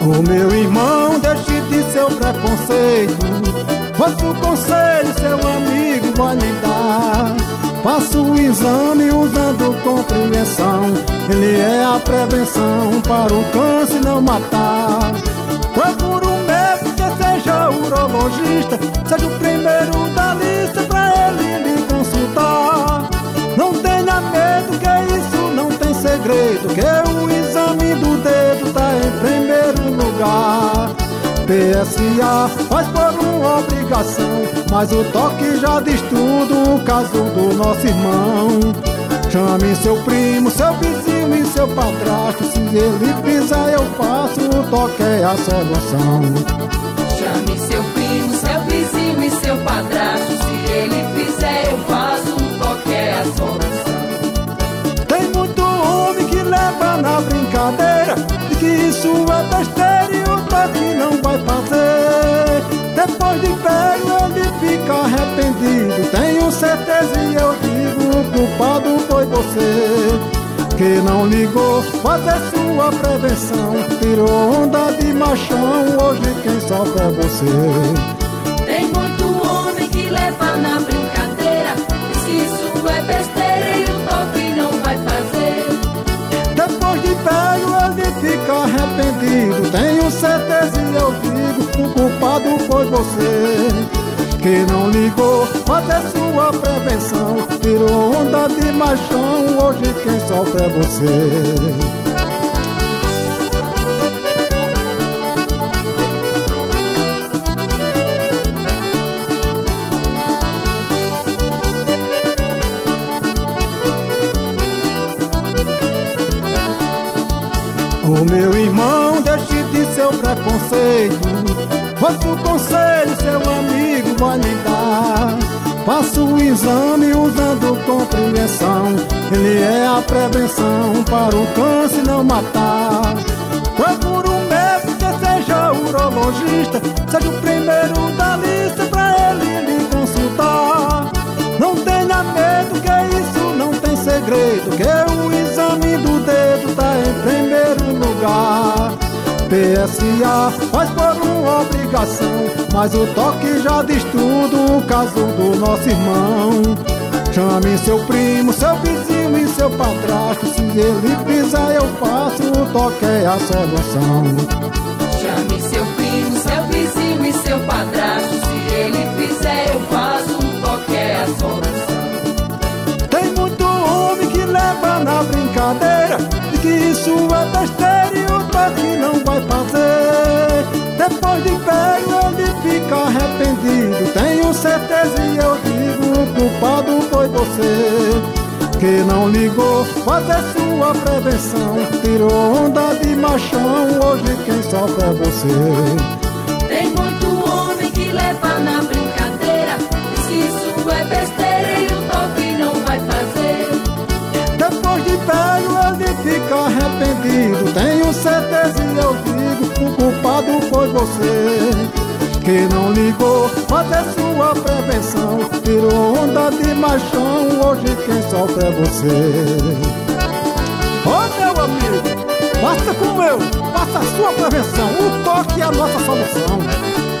Ô meu irmão, deixe de seu preconceito, ouça o conselho seu amigo vai lhe dar. Faça o exame usando compreensão, ele é a prevenção para o câncer não matar. Procure um médico que seja urologista, seja o primeiro da lista pra ele lhe consultar. Não tenha medo que isso não tem segredo, que o exame do dedo tá em primeiro lugar. PSA faz por uma obrigação, mas o toque já diz tudo, o caso do nosso irmão. Chame seu primo, seu vizinho e seu padrasto, se ele fizer eu faço, o toque é a solução. Chame seu primo, seu vizinho e seu padrasto, se ele fizer eu faço, o toque é a solução. Tem muito homem que leva na brincadeira de que isso é besteira e o toque não vai fazer. Depois de velho ele fica arrependido, tenho certeza e eu digo, o culpado foi você, que não ligou fazer sua prevenção, tirou onda de machão, hoje quem sofre é você. Tem muito homem que leva na brincadeira, diz que isso é besteira e o toque não vai fazer. Depois de velho ele fica arrependido, tenho certeza e eu digo, o culpado foi você, que não ligou fazer sua prevenção, tirou onda de machão, hoje quem sofre é você. Ô meu irmão, deixe de seu preconceito, ouça o conselho seu amigo vai lhe dar. Faça o exame usando compreensão, ele é a prevenção para o câncer não matar. Procure um médico que seja urologista, seja o primeiro da lista pra ele lhe consultar. Não tenha medo que isso não tem segredo, que o exame do dedo tá em primeiro lugar. PSA faz por uma obrigação, mas o toque já diz tudo, o caso do nosso irmão. Chame seu primo, seu vizinho e seu padrasto, se ele fizer eu faço, o toque é a solução. Chame seu primo, seu vizinho e seu padrasto, se ele fizer eu faço, o toque é a solução. Tem muito homem que leva na brincadeira de que isso é besteira e o toque não vai fazer. Depois de velho ele fica arrependido, tenho certeza e eu digo, o culpado foi você, que não ligou fazer sua prevenção, tirou onda de machão, hoje quem sofre é você. Tem muito homem que leva na brincadeira, diz que isso é besteira e o toque não vai fazer. Depois de velho ele fica arrependido, tenho certeza e eu digo, o culpado foi você, que não ligou fazer sua prevenção, tirou onda de machão, hoje quem sofre é você. Ô meu amigo, faça como eu, faça a sua prevenção, o toque é a nossa solução.